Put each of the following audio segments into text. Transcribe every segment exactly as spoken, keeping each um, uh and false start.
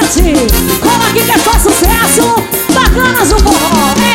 Norte. Cola aqui que é só sucesso. Bacanas do forró. É,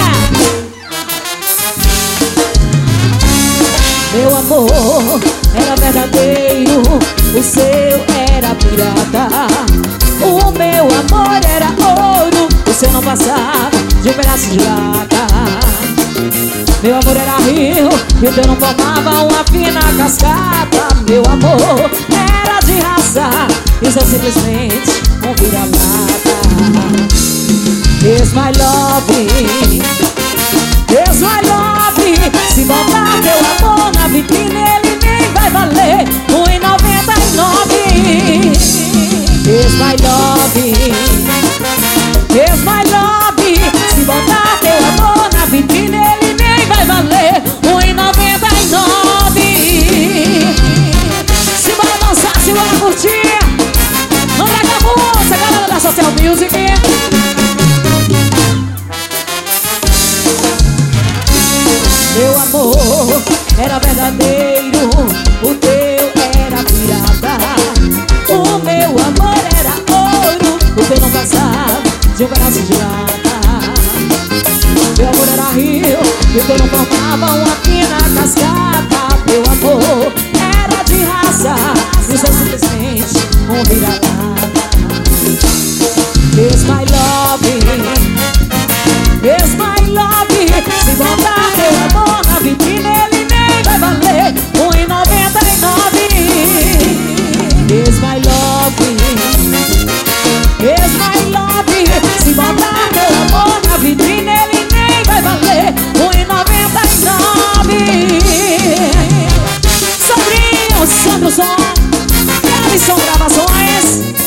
é. Meu amor era verdadeiro, o seu era pirata. O meu amor era ouro, o seu não passava de um pedaço de lata. Meu amor era rio e o teu não formava uma fina cascata. Meu amor era de raça e o seu simplesmente um vira-lata. Here's my love, here's my love. Se botar teu amor na vitrine, ele nem vai valer um e noventa e nove. Here's my love, here's my love. Se botar teu amor na vitrine, ele nem vai valer um e noventa e nove. Se bora dançar, se bora curtir. Vamos lá com a música, galera da Social Music. Meu amor era verdadeiro, o teu era pirata. O meu amor era ouro, o teu não passava de um pedaço de lata. Meu amor era rio e o teu não formava uma fina cascata. Meu amor era de raça e o seu simplesmente um vira-lata. Here's my love, here's my love. Se botar teu amor na vitrine, ele nem vai valer um e noventa e nove. Here's my love, here's my love. Se botar teu amor na vitrine, ele nem vai valer um e noventa e nove. Sobrinho, Sandro Som, Gavison Gravações.